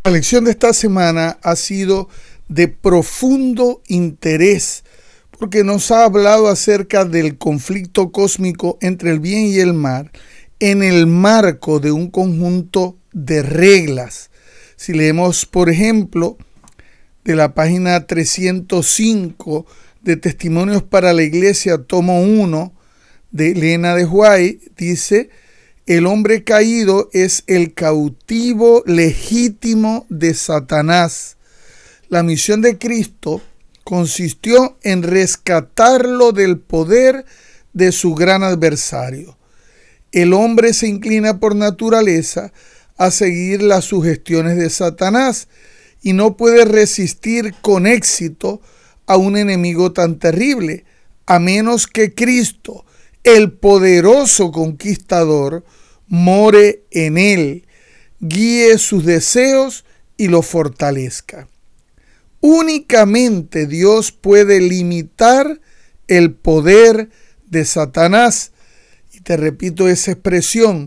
La lección de esta semana ha sido de profundo interés porque nos ha hablado acerca del conflicto cósmico entre el bien y el mal en el marco de un conjunto de reglas. Si leemos, por ejemplo, de la página 305 de Testimonios para la Iglesia, tomo 1, de Elena de White, dice: el hombre caído es el cautivo legítimo de Satanás. La misión de Cristo consistió en rescatarlo del poder de su gran adversario. El hombre se inclina por naturaleza a seguir las sugestiones de Satanás y no puede resistir con éxito a un enemigo tan terrible, a menos que Cristo, el poderoso conquistador, more en él, guíe sus deseos y lo fortalezca. Únicamente Dios puede limitar el poder de Satanás. Y te repito esa expresión: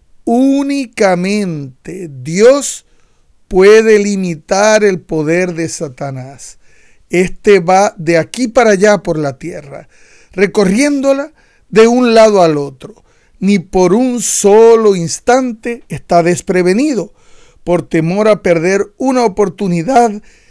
únicamente Dios puede limitar el poder de Satanás. Este va de aquí para allá por la tierra, recorriéndola de un lado al otro. Ni por un solo instante está desprevenido, por temor a perder una oportunidad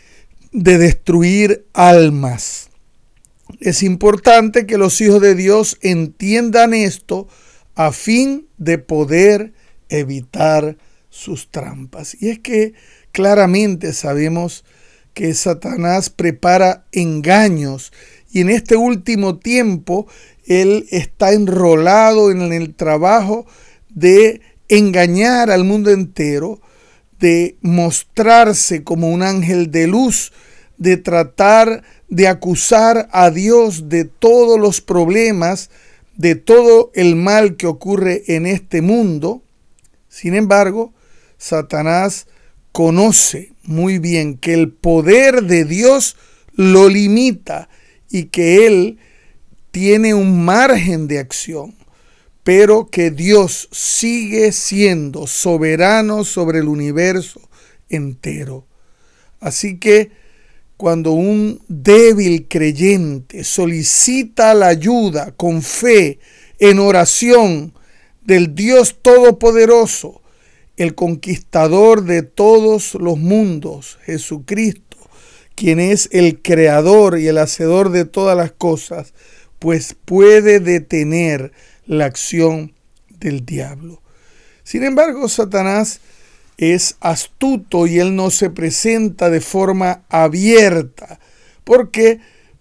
de destruir almas. Es importante que los hijos de Dios entiendan esto a fin de poder evitar sus trampas. Y es que claramente sabemos que Satanás prepara engaños, y en este último tiempo él está enrolado en el trabajo de engañar al mundo entero, de mostrarse como un ángel de luz, de tratar de acusar a Dios de todos los problemas, de todo el mal que ocurre en este mundo. Sin embargo, Satanás conoce muy bien que el poder de Dios lo limita y que él tiene un margen de acción, pero que Dios sigue siendo soberano sobre el universo entero. Así que cuando un débil creyente solicita la ayuda con fe, en oración, del Dios Todopoderoso, el conquistador de todos los mundos, Jesucristo, quien es el creador y el hacedor de todas las cosas, pues puede detener la acción del diablo. Sin embargo, Satanás es astuto y él no se presenta de forma abierta, porque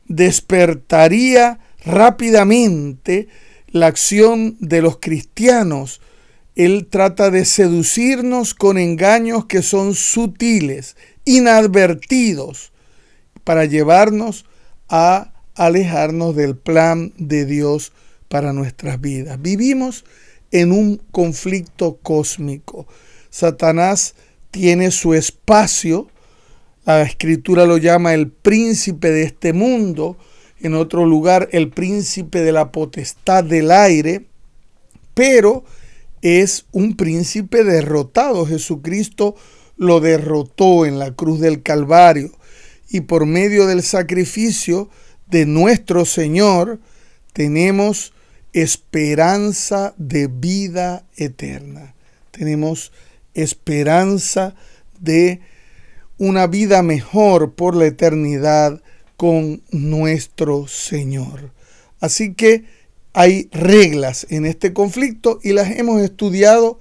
despertaría rápidamente la acción de los cristianos. Él trata de seducirnos con engaños que son sutiles, inadvertidos, para llevarnos a alejarnos del plan de Dios para nuestras vidas. Vivimos en un conflicto cósmico. Satanás tiene su espacio. La Escritura lo llama el príncipe de este mundo. En otro lugar, el príncipe de la potestad del aire. Pero es un príncipe derrotado. Jesucristo lo derrotó en la cruz del Calvario. Y por medio del sacrificio de nuestro Señor, tenemos esperanza de vida eterna. Tenemos esperanza de una vida mejor por la eternidad con nuestro Señor. Así que hay reglas en este conflicto y las hemos estudiado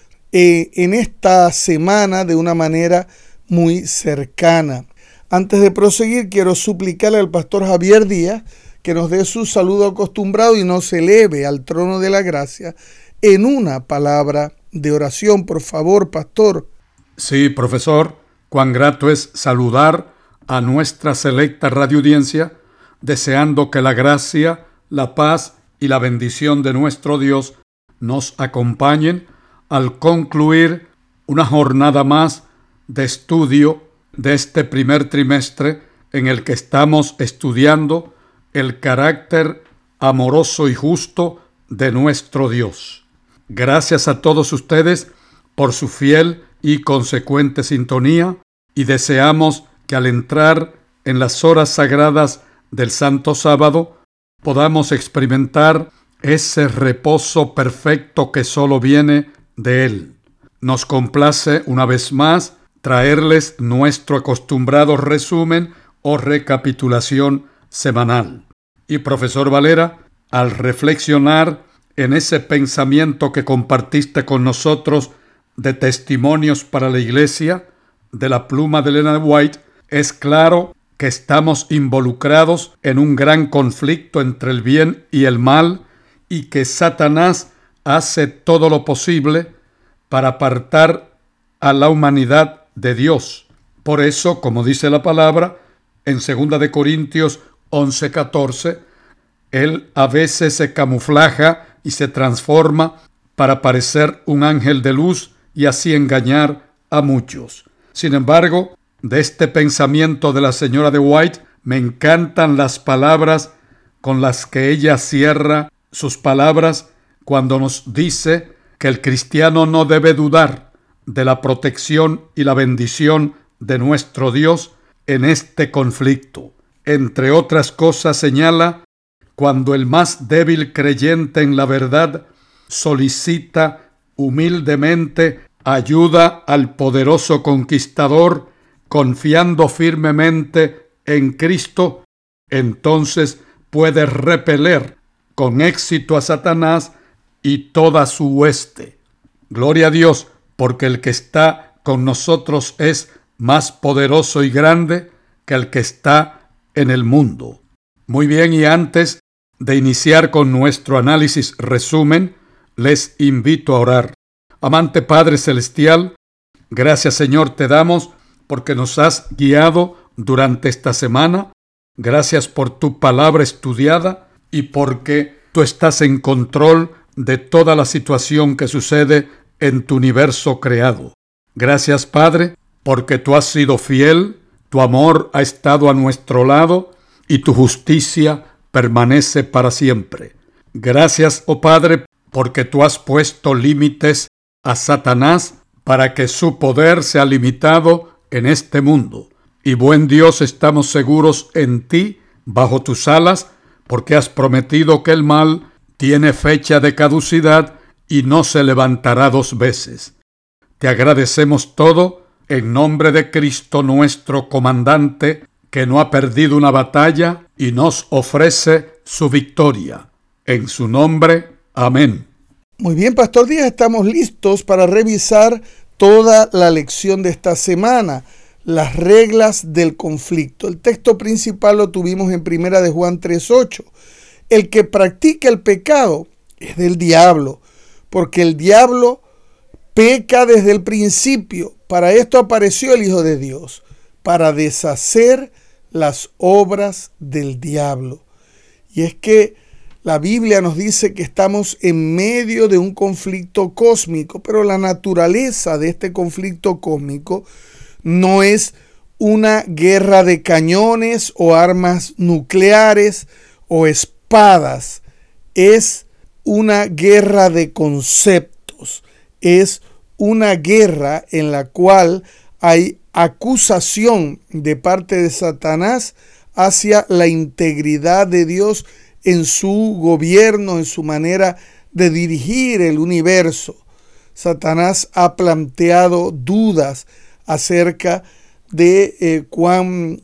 en esta semana de una manera muy cercana. Antes de proseguir, quiero suplicarle al pastor Javier Díaz que nos dé su saludo acostumbrado y nos eleve al trono de la gracia en una palabra de oración. Por favor, pastor. Sí, profesor, cuán grato es saludar a nuestra selecta radioaudiencia, deseando que la gracia, la paz y la bendición de nuestro Dios nos acompañen al concluir una jornada más de estudio de este primer trimestre en el que estamos estudiando el carácter amoroso y justo de nuestro Dios. Gracias a todos ustedes por su fiel y consecuente sintonía, y deseamos que al entrar en las horas sagradas del Santo Sábado podamos experimentar ese reposo perfecto que solo viene de Él. Nos complace una vez más traerles nuestro acostumbrado resumen o recapitulación semanal. Y profesor Valera, al reflexionar en ese pensamiento que compartiste con nosotros de testimonios para la Iglesia, de la pluma de Ellen White, es claro que estamos involucrados en un gran conflicto entre el bien y el mal y que Satanás hace todo lo posible para apartar a la humanidad de Dios. Por eso, como dice la palabra en 2 de Corintios 11:14, él a veces se camuflaja y se transforma para parecer un ángel de luz y así engañar a muchos. Sin embargo, de este pensamiento de la señora de White, me encantan las palabras con las que ella cierra sus palabras cuando nos dice que el cristiano no debe dudar de la protección y la bendición de nuestro Dios en este conflicto. Entre otras cosas señala, cuando el más débil creyente en la verdad solicita humildemente ayuda al poderoso conquistador, confiando firmemente en Cristo, entonces puede repeler con éxito a Satanás y toda su hueste. Gloria a Dios, porque el que está con nosotros es más poderoso y grande que el que está en el mundo. Muy bien, y antes de iniciar con nuestro análisis resumen, les invito a orar. Amante Padre Celestial, gracias Señor te damos porque nos has guiado durante esta semana. Gracias por tu palabra estudiada y porque tú estás en control de toda la situación que sucede en tu universo creado. Gracias Padre, porque tú has sido fiel, tu amor ha estado a nuestro lado y tu justicia permanece para siempre. Gracias, oh Padre, porque tú has puesto límites a Satanás para que su poder sea limitado en este mundo. Y buen Dios, estamos seguros en ti, bajo tus alas, porque has prometido que el mal tiene fecha de caducidad y no se levantará dos veces. Te agradecemos todo en nombre de Cristo nuestro comandante, que no ha perdido una batalla y nos ofrece su victoria. En su nombre, amén. Muy bien, Pastor Díaz, estamos listos para revisar toda la lección de esta semana, las reglas del conflicto. El texto principal lo tuvimos en 1 de Juan 3:8. El que practica el pecado es del diablo, porque el diablo peca desde el principio. Para esto apareció el Hijo de Dios, para deshacer las obras del diablo. Y es que la Biblia nos dice que estamos en medio de un conflicto cósmico, pero la naturaleza de este conflicto cósmico no es una guerra de cañones o armas nucleares o espadas. Es una guerra de conceptos. Es una guerra en la cual hay acusación de parte de Satanás hacia la integridad de Dios en su gobierno, en su manera de dirigir el universo. Satanás ha planteado dudas acerca de cuán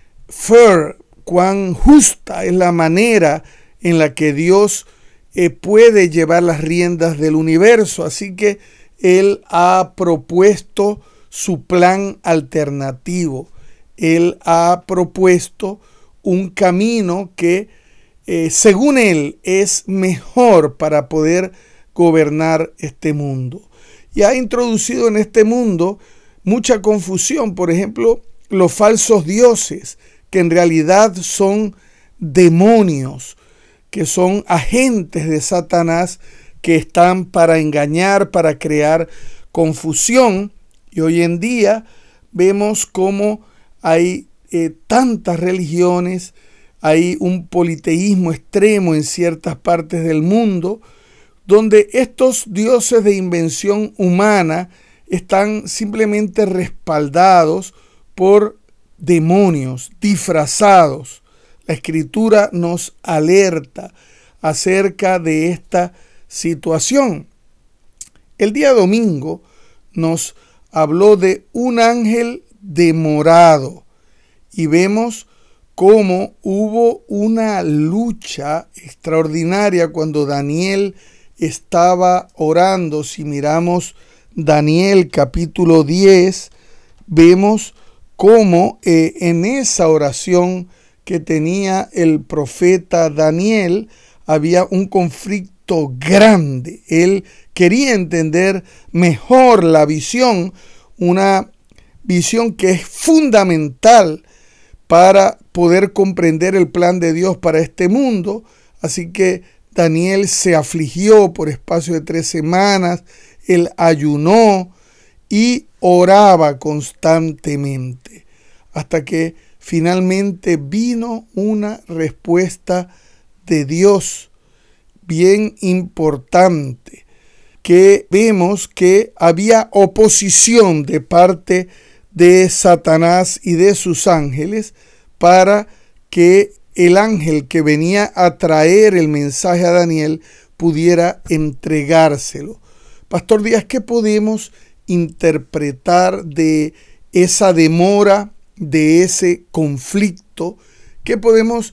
justa es la manera en la que Dios puede llevar las riendas del universo. Así que él ha propuesto su plan alternativo. Él ha propuesto un camino que, según él, es mejor para poder gobernar este mundo. Y ha introducido en este mundo mucha confusión. Por ejemplo, los falsos dioses, que en realidad son demonios, que son agentes de Satanás, que están para engañar, para crear confusión. Y hoy en día vemos cómo hay tantas religiones, hay un politeísmo extremo en ciertas partes del mundo, donde estos dioses de invención humana están simplemente respaldados por demonios disfrazados. La Escritura nos alerta acerca de esta situación. El día domingo nos habló de un ángel demorado y vemos cómo hubo una lucha extraordinaria cuando Daniel estaba orando. Si miramos Daniel capítulo 10, vemos cómo en esa oración que tenía el profeta Daniel había un conflicto grande. Él quería entender mejor la visión, una visión que es fundamental para poder comprender el plan de Dios para este mundo. Así que Daniel se afligió por espacio de 3 semanas, él ayunó y oraba constantemente, hasta que finalmente vino una respuesta de Dios bien importante, que vemos que había oposición de parte de Satanás y de sus ángeles para que el ángel que venía a traer el mensaje a Daniel pudiera entregárselo. Pastor Díaz, ¿qué podemos interpretar de esa demora, de ese conflicto? ¿Qué podemos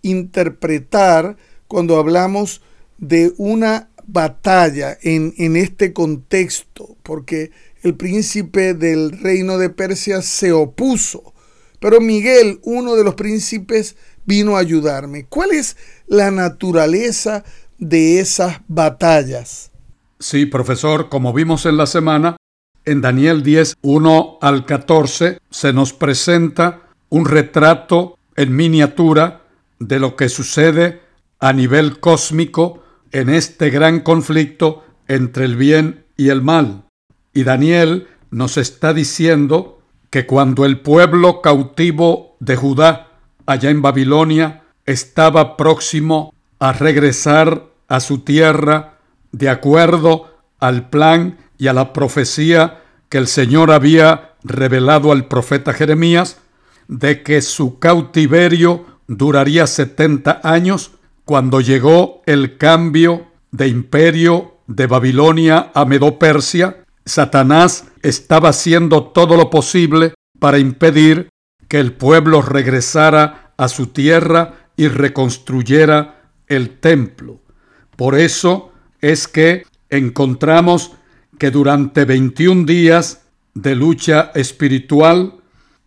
interpretar cuando hablamos de una batalla en este contexto? Porque el príncipe del reino de Persia se opuso, pero Miguel, uno de los príncipes, vino a ayudarme. ¿Cuál es la naturaleza de esas batallas? Sí, profesor, como vimos en la semana, en Daniel 10, 1 al 14, se nos presenta un retrato en miniatura de lo que sucede a nivel cósmico en este gran conflicto entre el bien y el mal. Y Daniel nos está diciendo que cuando el pueblo cautivo de Judá, allá en Babilonia, estaba próximo a regresar a su tierra de acuerdo al plan y a la profecía que el Señor había revelado al profeta Jeremías, de que su cautiverio duraría 70 años, cuando llegó el cambio de imperio de Babilonia a Medo-Persia, Satanás estaba haciendo todo lo posible para impedir que el pueblo regresara a su tierra y reconstruyera el templo. Por eso es que encontramos que durante 21 días de lucha espiritual,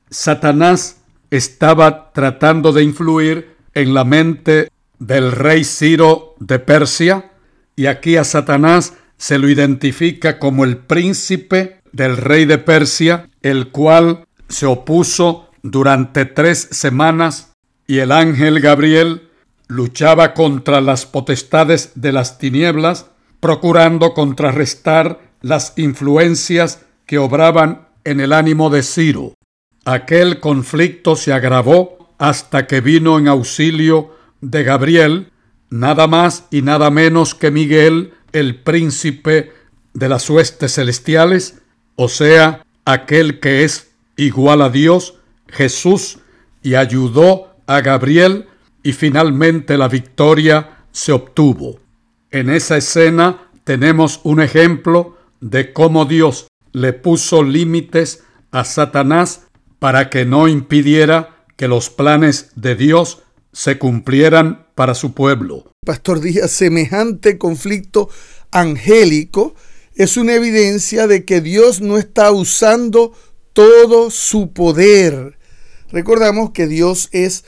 Satanás estaba tratando de influir en la mente del rey Ciro de Persia, y aquí a Satanás se lo identifica como el príncipe del rey de Persia, el cual se opuso durante 3 semanas, y el ángel Gabriel luchaba contra las potestades de las tinieblas, procurando contrarrestar las influencias que obraban en el ánimo de Ciro. Aquel conflicto se agravó hasta que vino en auxilio de Gabriel, nada más y nada menos que Miguel, el príncipe de las huestes celestiales, o sea, aquel que es igual a Dios, Jesús, y ayudó a Gabriel, y finalmente la victoria se obtuvo. En esa escena tenemos un ejemplo de cómo Dios le puso límites a Satanás para que no impidiera que los planes de Dios se cumplieran para su pueblo. Pastor Díaz, semejante conflicto angélico es una evidencia de que Dios no está usando todo su poder. Recordamos que Dios es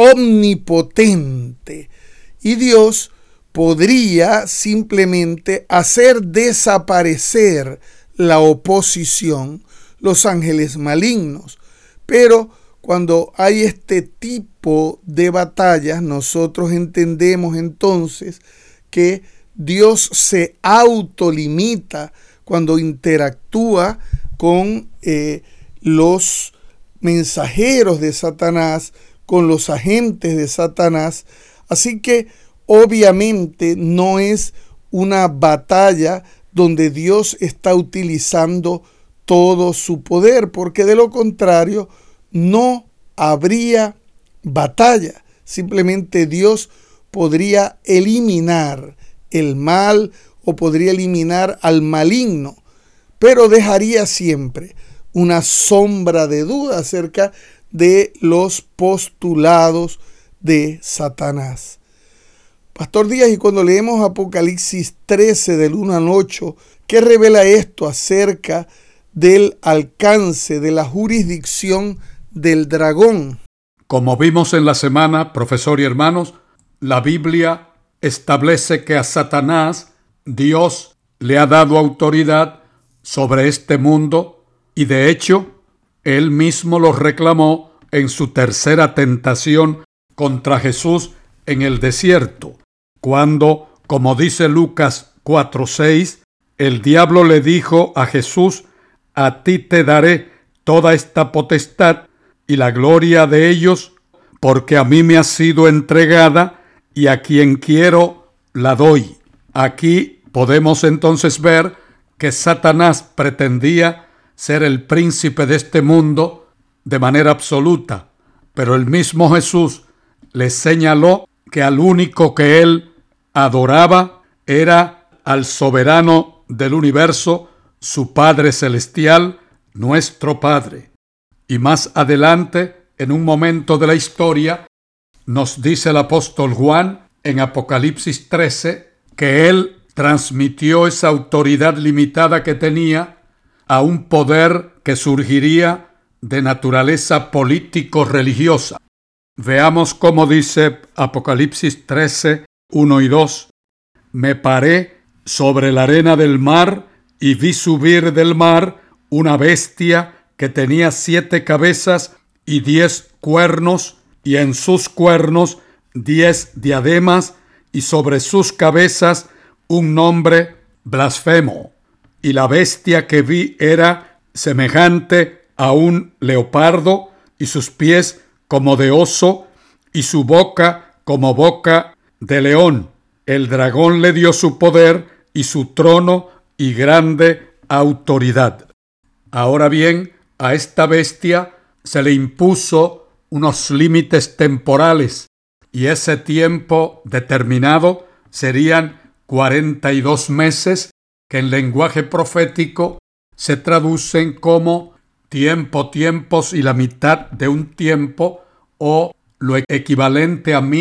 omnipotente y Dios podría simplemente hacer desaparecer la oposición, los ángeles malignos. Pero cuando hay este tipo de batallas, nosotros entendemos entonces que Dios se autolimita cuando interactúa con los mensajeros de Satanás, con los agentes de Satanás. Así que obviamente no es una batalla donde Dios está utilizando todo su poder, porque de lo contrario no habría batalla. Simplemente Dios podría eliminar el mal o podría eliminar al maligno, pero dejaría siempre una sombra de duda acerca de los postulados de Satanás. Pastor Díaz, y cuando leemos Apocalipsis 13 del 1 al 8, ¿qué revela esto acerca del alcance de la jurisdicción del dragón? Como vimos en la semana, profesor y hermanos, la Biblia establece que a Satanás Dios le ha dado autoridad sobre este mundo y de hecho él mismo lo reclamó en su tercera tentación contra Jesús en el desierto, cuando, como dice Lucas 4:6, el diablo le dijo a Jesús: a ti te daré toda esta potestad y la gloria de ellos, porque a mí me ha sido entregada y a quien quiero la doy. Aquí podemos entonces ver que Satanás pretendía ser el príncipe de este mundo de manera absoluta, pero el mismo Jesús le señaló que al único que él adoraba era al soberano del universo, su Padre Celestial, nuestro Padre. Y más adelante, en un momento de la historia, nos dice el apóstol Juan en Apocalipsis 13 que él transmitió esa autoridad limitada que tenía a un poder que surgiría de naturaleza político-religiosa. Veamos cómo dice Apocalipsis 13, 1 y 2. Me paré sobre la arena del mar y vi subir del mar una bestia que tenía 7 cabezas y 10 cuernos, y en sus cuernos 10 diademas, y sobre sus cabezas un nombre blasfemo. Y la bestia que vi era semejante a un leopardo, y sus pies como de oso, y su boca como boca de león. El dragón le dio su poder y su trono y grande autoridad. Ahora bien, a esta bestia se le impuso unos límites temporales, y ese tiempo determinado serían 42 meses, que en lenguaje profético se traducen como tiempo, tiempos y la mitad de un tiempo, o lo equivalente a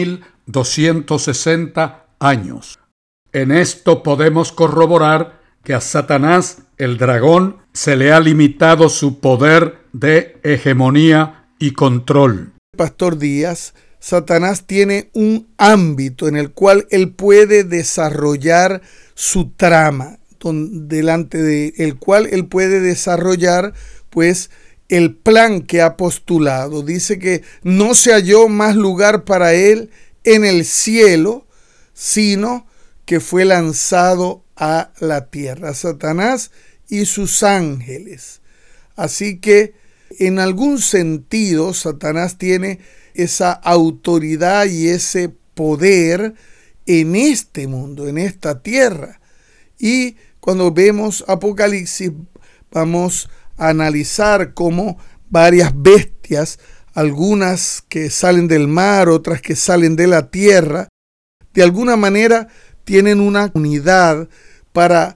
1260 años. En esto podemos corroborar que a Satanás, el dragón, se le ha limitado su poder de hegemonía y control. Pastor Díaz, Satanás tiene un ámbito en el cual él puede desarrollar su trama, delante del cual él puede desarrollar pues el plan que ha postulado. Dice que no se halló más lugar para él en el cielo, sino que fue lanzado a la tierra, Satanás y sus ángeles. Así que en algún sentido Satanás tiene esa autoridad y ese poder en este mundo, en esta tierra. Y cuando vemos Apocalipsis, vamos a analizar cómo varias bestias, algunas que salen del mar, otras que salen de la tierra, de alguna manera tienen una unidad para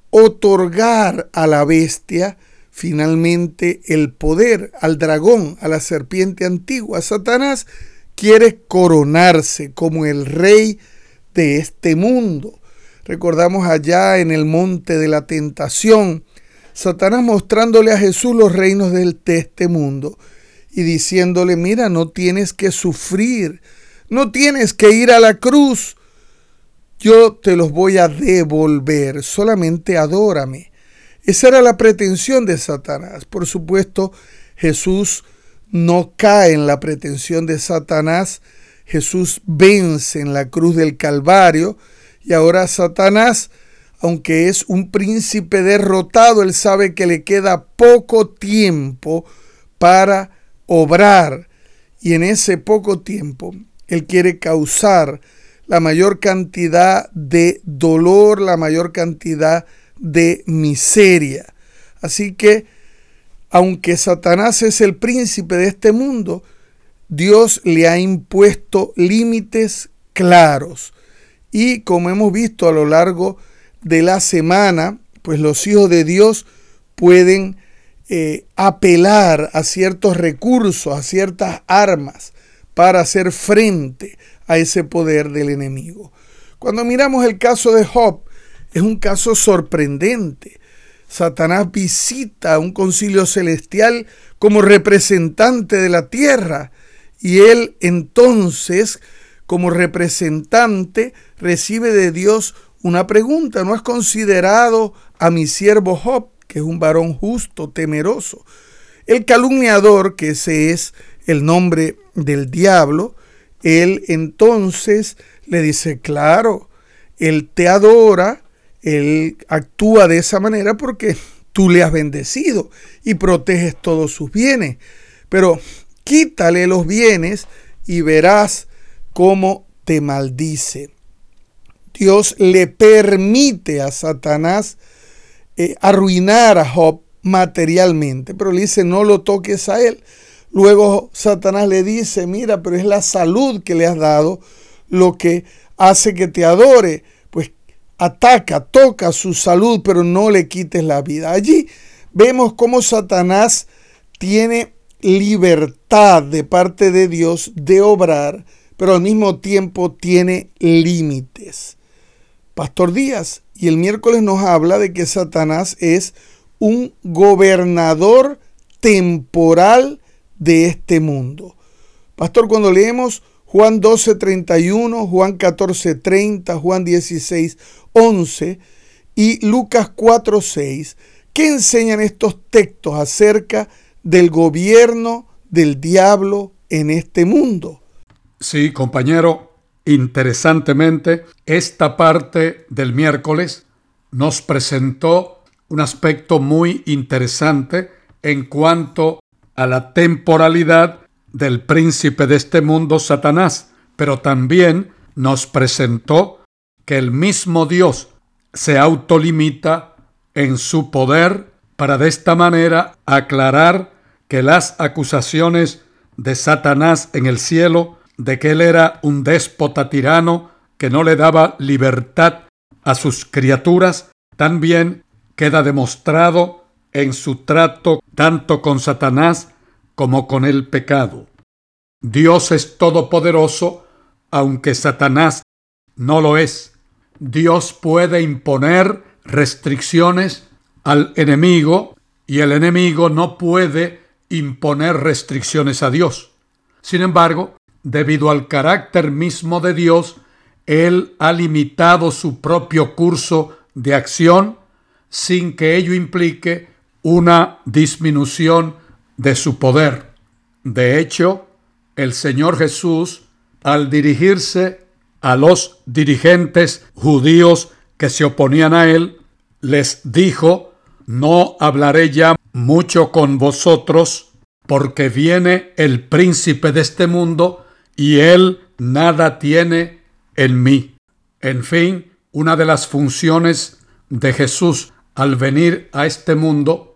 otorgar a la bestia finalmente el poder, al dragón, a la serpiente antigua. Satanás quiere coronarse como el rey de este mundo. Recordamos allá en el monte de la tentación, Satanás mostrándole a Jesús los reinos de este mundo y diciéndole: mira, no tienes que sufrir, no tienes que ir a la cruz, yo te los voy a devolver, solamente adórame. Esa era la pretensión de Satanás. Por supuesto, Jesús no cae en la pretensión de Satanás. Jesús vence en la cruz del Calvario, y ahora Satanás, aunque es un príncipe derrotado, él sabe que le queda poco tiempo para obrar, y en ese poco tiempo él quiere causar la mayor cantidad de dolor, la mayor cantidad de miseria. Así que aunque Satanás es el príncipe de este mundo, Dios le ha impuesto límites claros. Y como hemos visto a lo largo de la semana, pues los hijos de Dios pueden apelar a ciertos recursos, a ciertas armas para hacer frente a ese poder del enemigo. Cuando miramos el caso de Job, es un caso sorprendente. Satanás visita un concilio celestial como representante de la tierra y él entonces, como representante, recibe de Dios una pregunta: ¿no has considerado a mi siervo Job, que es un varón justo, temeroso? El calumniador, que ese es el nombre del diablo, él entonces le dice: claro, él te adora, él actúa de esa manera porque tú le has bendecido y proteges todos sus bienes, pero quítale los bienes y verás cómo te maldice. Dios le permite a Satanás arruinar a Job materialmente, pero le dice: no lo toques a él. Luego Satanás le dice: mira, pero es la salud que le has dado lo que hace que te adore. Pues toca su salud, pero no le quites la vida. Allí vemos cómo Satanás tiene libertad de parte de Dios de obrar, pero al mismo tiempo tiene límites. Pastor Díaz, y el miércoles nos habla de que Satanás es un gobernador temporal de este mundo. Pastor, cuando leemos Juan 12:31, Juan 14:30, Juan 16:11 y Lucas 4:6, ¿qué enseñan estos textos acerca del gobierno del diablo en este mundo? Sí, compañero, interesantemente, esta parte del miércoles nos presentó un aspecto muy interesante en cuanto a la temporalidad del príncipe de este mundo, Satanás, pero también nos presentó que el mismo Dios se autolimita en su poder para de esta manera aclarar que las acusaciones de Satanás en el cielo de que él era un déspota tirano que no le daba libertad a sus criaturas, también queda demostrado en su trato tanto con Satanás como con el pecado. Dios es todopoderoso, aunque Satanás no lo es. Dios puede imponer restricciones al enemigo y el enemigo no puede imponer restricciones a Dios. Sin embargo, debido al carácter mismo de Dios, Él ha limitado su propio curso de acción sin que ello implique una disminución de su poder. De hecho, el Señor Jesús, al dirigirse a los dirigentes judíos que se oponían a Él, les dijo: no hablaré ya mucho con vosotros, porque viene el príncipe de este mundo y él nada tiene en mí. En fin, una de las funciones de Jesús al venir a este mundo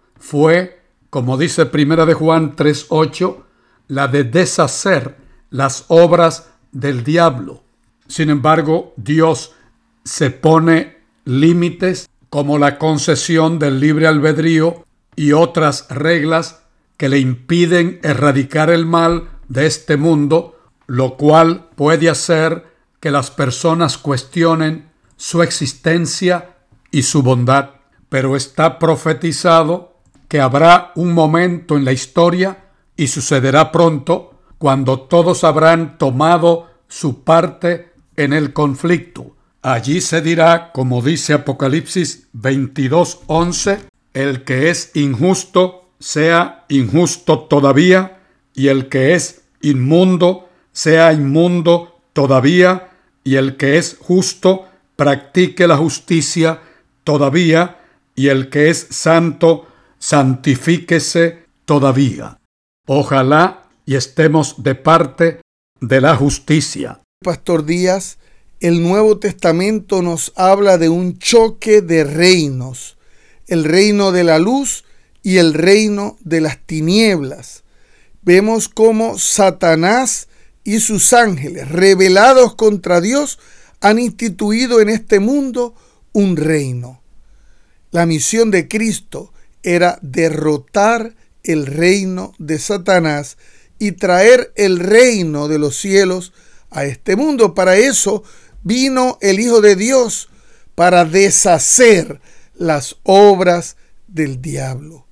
fue, como dice Primera de Juan 3:8, la de deshacer las obras del diablo. Sin embargo, Dios se pone límites como la concesión del libre albedrío y otras reglas que le impiden erradicar el mal de este mundo, lo cual puede hacer que las personas cuestionen su existencia y su bondad. Pero está profetizado que habrá un momento en la historia, y sucederá pronto, cuando todos habrán tomado su parte en el conflicto. Allí se dirá, como dice Apocalipsis 22:11, el que es injusto sea injusto todavía, y el que es inmundo sea inmundo todavía, y el que es justo practique la justicia todavía, y el que es santo santifíquese todavía. Ojalá y estemos de parte de la justicia. Pastor Díaz, el Nuevo Testamento nos habla de un choque de reinos, el reino de la luz y el reino de las tinieblas. Vemos cómo Satanás y sus ángeles, rebelados contra Dios, han instituido en este mundo un reino. La misión de Cristo era derrotar el reino de Satanás y traer el reino de los cielos a este mundo. Para eso vino el Hijo de Dios, para deshacer las obras del diablo.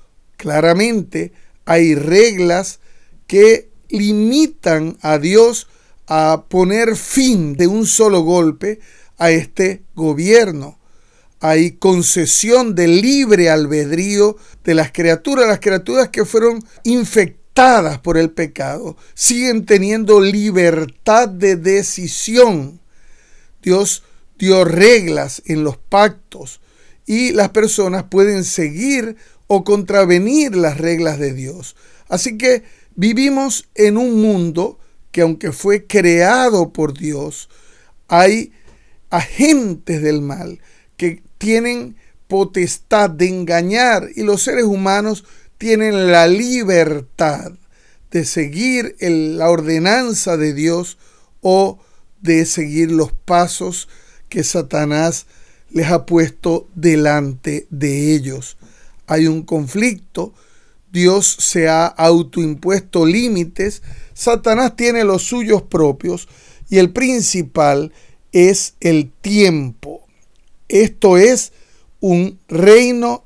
Claramente hay reglas que limitan a Dios a poner fin de un solo golpe a este gobierno. Hay concesión de libre albedrío de las criaturas que fueron infectadas por el pecado siguen teniendo libertad de decisión. Dios dio reglas en los pactos y las personas pueden seguir o contravenir las reglas de Dios. Así que vivimos en un mundo que, aunque fue creado por Dios, hay agentes del mal que tienen potestad de engañar, y los seres humanos tienen la libertad de seguir la ordenanza de Dios o de seguir los pasos que Satanás les ha puesto delante de ellos. Hay un conflicto. Dios se ha autoimpuesto límites. Satanás tiene los suyos propios y el principal es el tiempo. Esto es un reino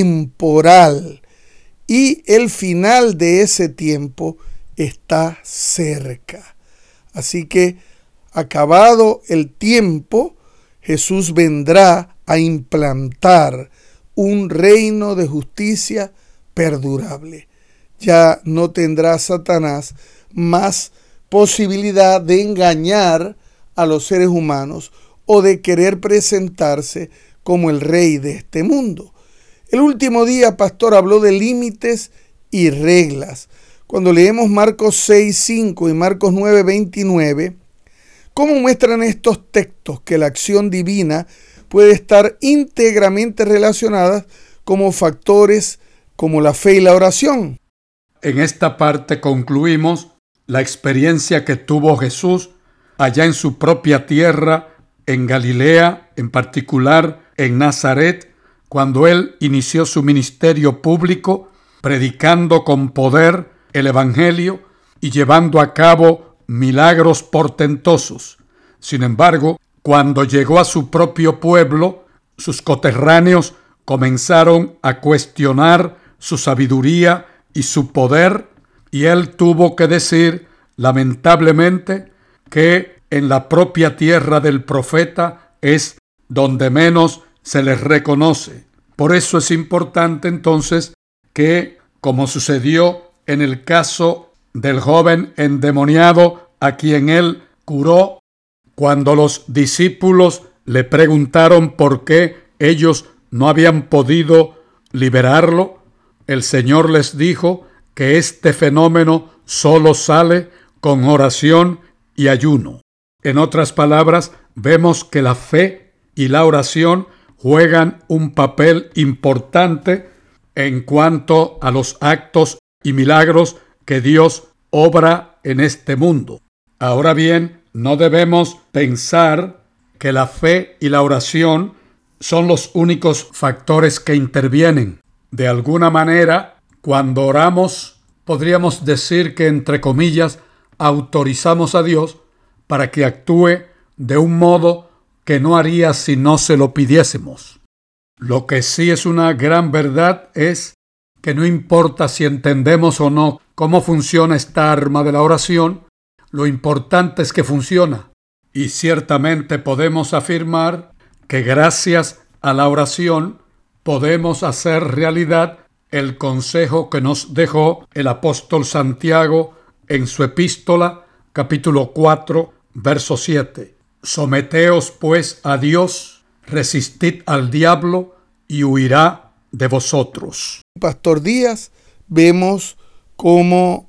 temporal y el final de ese tiempo está cerca. Así que, acabado el tiempo, Jesús vendrá a implantar un reino de justicia perdurable. Ya no tendrá Satanás más posibilidad de engañar a los seres humanos o de querer presentarse como el rey de este mundo. El último día, pastor, habló de límites y reglas. Cuando leemos Marcos 6:5 y Marcos 9:29, ¿cómo muestran estos textos que la acción divina puede estar íntegramente relacionada como factores como la fe y la oración? En esta parte concluimos la experiencia que tuvo Jesús allá en su propia tierra, en Galilea, en particular en Nazaret, cuando él inició su ministerio público, predicando con poder el Evangelio y llevando a cabo milagros portentosos. Sin embargo, cuando llegó a su propio pueblo, sus coterráneos comenzaron a cuestionar su sabiduría y su poder, y él tuvo que decir, lamentablemente, que en la propia tierra del profeta es donde menos se les reconoce. Por eso es importante entonces que, como sucedió en el caso del joven endemoniado a quien él curó, cuando los discípulos le preguntaron por qué ellos no habían podido liberarlo, el Señor les dijo que este fenómeno solo sale con oración y ayuno. En otras palabras, vemos que la fe y la oración juegan un papel importante en cuanto a los actos y milagros que Dios obra en este mundo. Ahora bien, no debemos pensar que la fe y la oración son los únicos factores que intervienen. De alguna manera, cuando oramos, podríamos decir que, entre comillas, autorizamos a Dios para que actúe de un modo que no haría si no se lo pidiésemos. Lo que sí es una gran verdad es que no importa si entendemos o no cómo funciona esta arma de la oración, lo importante es que funciona. Y ciertamente podemos afirmar que gracias a la oración podemos hacer realidad el consejo que nos dejó el apóstol Santiago en su epístola, capítulo 4, verso 7. Someteos pues a Dios, resistid al diablo y huirá de vosotros. Pastor Díaz, vemos cómo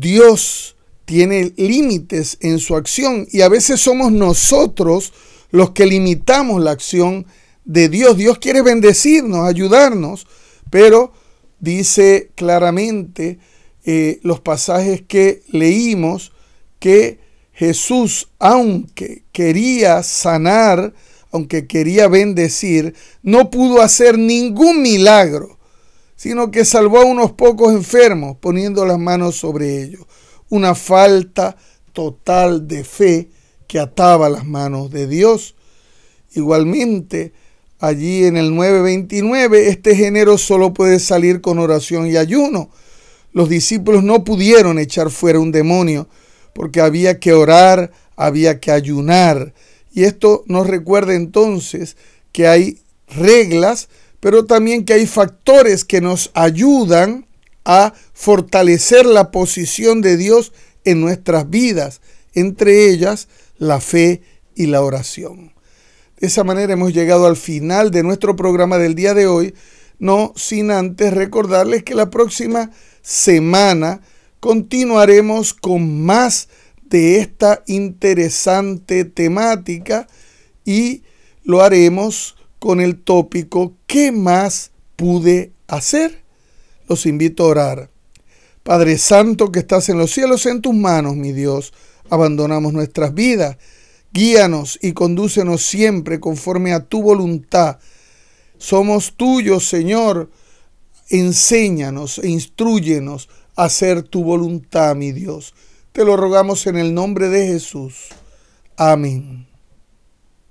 Dios tiene límites en su acción y a veces somos nosotros los que limitamos la acción de Dios. Dios quiere bendecirnos, ayudarnos, pero dice claramente los pasajes que leímos que Jesús, aunque quería sanar, aunque quería bendecir, no pudo hacer ningún milagro, sino que salvó a unos pocos enfermos poniendo las manos sobre ellos. Una falta total de fe que ataba las manos de Dios. Igualmente, allí en el 9:29, este género solo puede salir con oración y ayuno. Los discípulos no pudieron echar fuera un demonio porque había que orar, había que ayunar. Y esto nos recuerda entonces que hay reglas, pero también que hay factores que nos ayudan a fortalecer la posición de Dios en nuestras vidas, entre ellas la fe y la oración. De esa manera hemos llegado al final de nuestro programa del día de hoy, no sin antes recordarles que la próxima semana continuaremos con más de esta interesante temática y lo haremos con el tópico ¿qué más pude hacer? Los invito a orar. Padre Santo que estás en los cielos, en tus manos, mi Dios, abandonamos nuestras vidas. Guíanos y condúcenos siempre conforme a tu voluntad. Somos tuyos, Señor. Enséñanos e instrúyenos a hacer tu voluntad, mi Dios. Te lo rogamos en el nombre de Jesús. Amén.